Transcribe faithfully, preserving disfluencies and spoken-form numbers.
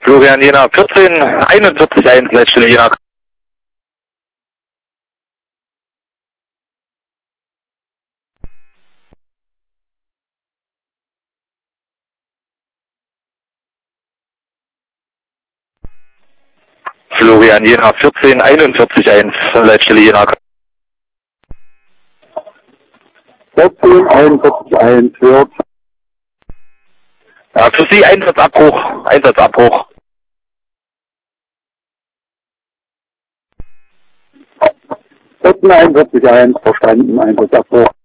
Florian Jena vierzehn einundvierzig eins, Leitstelle Jena. Florian Jena vierzehn einundvierzig eins, Leitstelle Jena. vierzehn einundvierzig eins, hört. Ja, für Sie Einsatzabbruch, Einsatzabbruch. vierzehn einundvierzig eins, verstanden, Einsatzabbruch.